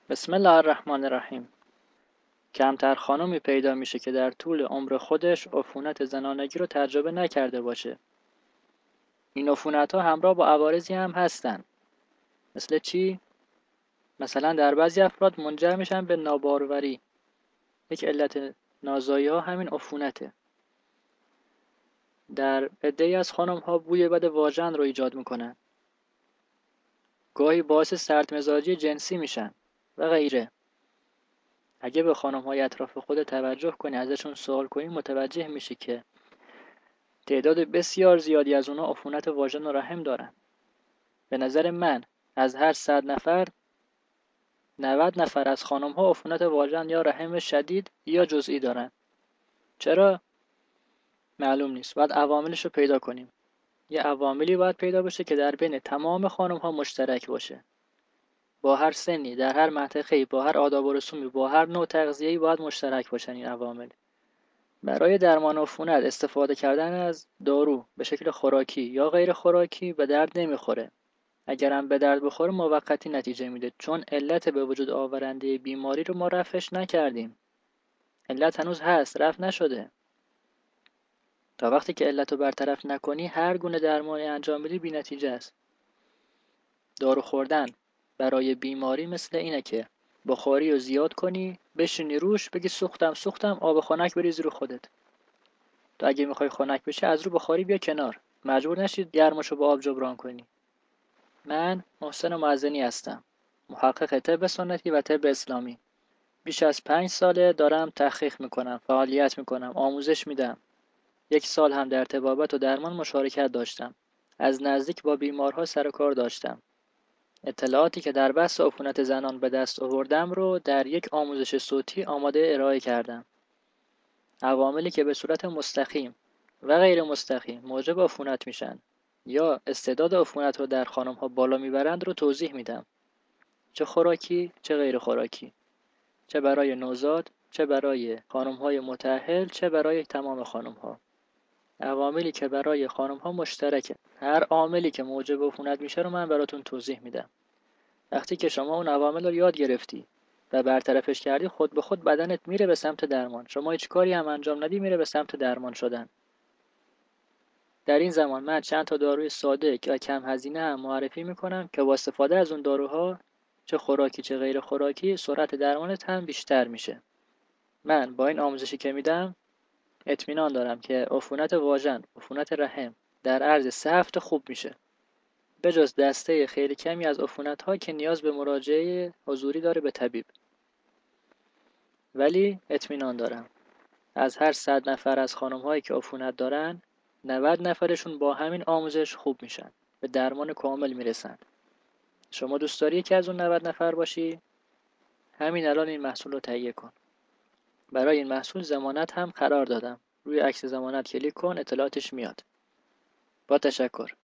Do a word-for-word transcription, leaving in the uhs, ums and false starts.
بسم الله الرحمن الرحیم. کمتر خانمی پیدا میشه که در طول عمر خودش عفونت زنانگی رو تجربه نکرده باشه. این عفونت ها همراه با عوارضی هم هستن. مثل چی؟ مثلا در بعضی افراد منجر میشن به ناباروری. یک علت نازایی ها همین عفونته. در عده‌ای از خانم ها بوی بد واژن رو ایجاد میکنن. گاهی باعث سردمزاجی جنسی میشن و غیره. اگه به خانم های اطراف خود توجه کنی، ازشون سوال کنی، متوجه میشی که تعداد بسیار زیادی از اونا عفونت واژن و رحم دارن. به نظر من از هر صد نفر نود نفر از خانم ها عفونت واژن یا رحم شدید یا جزئی دارن. چرا؟ معلوم نیست. باید عواملش رو پیدا کنیم. یه عواملی باید پیدا بشه که در بین تمام خانم ها مشترک باشه. با هر سنی، در هر منطقه‌ای، با هر آداب و رسومی، با هر نوع تغذیه‌ای باید مشترک باشن این عوامل. برای درمان عفونت استفاده کردن از دارو به شکل خوراکی یا غیر خوراکی به درد نمیخوره. اگرم به درد بخوره موقتی نتیجه میده، چون علت به وجود آورنده بیماری رو ما رفعش نکردیم. علت هنوز هست، رفع نشده. تا وقتی که علت رو برطرف نکنی هر گونه درمانی انجام بدی بی نتیجه است. دارو خوردن برای بیماری مثل اینه که بخاری رو زیاد کنی، بشینی روش، بگی سوختم سوختم، آب خنک بریزی رو خودت. تو اگه میخوای خنک بشه از رو بخاری بیا کنار، مجبور نشید گرمشو با آب جبران کنی. من محسن معزنی هستم، محقق طب سنتی و طب اسلامی. بیش از پنج ساله دارم تحقیق میکنم، فعالیت میکنم، آموزش میدم. یک سال هم در طبابت و درمان مشارکت داشتم. از نزدیک با بیمارها سر و کار داشتم. اطلاعاتی که در بحث عفونت زنان به دست آوردم رو در یک آموزش صوتی آماده ارائه کردم. عواملی که به صورت مستقیم و غیر مستقیم موجب عفونت میشن یا استعداد عفونت رو در خانم‌ها بالا میبرند رو توضیح میدم. چه خوراکی، چه غیر خوراکی. چه برای نوزاد، چه برای خانم‌های متأهل، چه برای تمام خانم‌ها. عواملی که برای خانم‌ها مشترکه. هر عاملی که موجب عفونت میشه رو من براتون توضیح میدم. وقتی که شما اون عوامل رو یاد گرفتی و برطرفش کردی، خود به خود بدنت میره به سمت درمان. شما هیچ کاری هم انجام ندی میره به سمت درمان شدن. در این زمان من چند تا داروی ساده که کم هزینه هم معرفی میکنم که با استفاده از اون داروها، چه خوراکی چه غیر خوراکی، سرعت درمانت هم بیشتر میشه. من با این آموزشی که میدم اطمینان دارم که عفونت واژن، عفونت رحم در عرض سه هفته خوب میشه. به جز دسته خیلی کمی از عفونت‌ها که نیاز به مراجعه حضوری داره به طبیب. ولی اطمینان دارم از هر صد نفر از خانم‌هایی که عفونت دارن، نود نفرشون با همین آموزش خوب میشن، به درمان کامل میرسن. شما دوست داری که از اون نود نفر باشی؟ همین الان این محصول رو تهیه کن. برای این محصول ضمانت هم قرار دادم. روی عکس ضمانت کلیک کن، اطلاعاتش میاد. با تشکر.